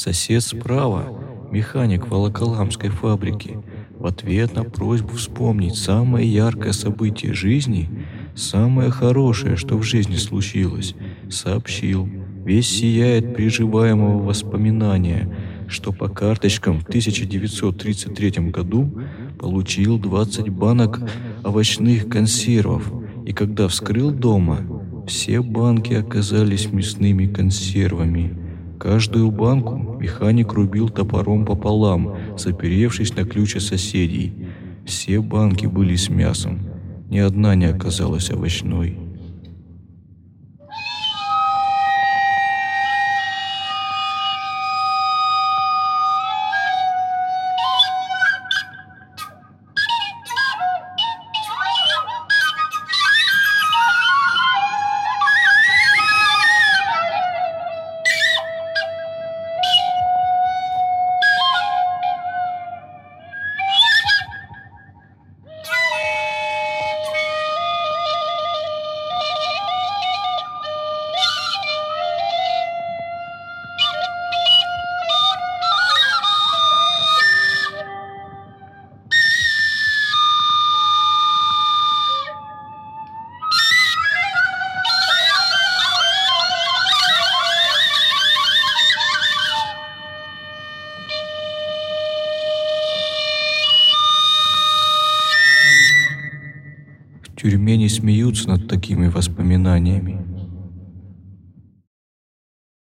Сосед справа, механик Волоколамской фабрики, в ответ на просьбу вспомнить самое яркое событие жизни, самое хорошее, что в жизни случилось, сообщил, весь сияет приживаемого воспоминания, что по карточкам в 1933 году получил 20 банок овощных консервов, и когда вскрыл дома, все банки оказались мясными консервами. Каждую банку механик рубил топором пополам, заперевшись на ключ от соседей. Все банки были с мясом, ни одна не оказалась овощной. В тюрьме не смеются над такими воспоминаниями.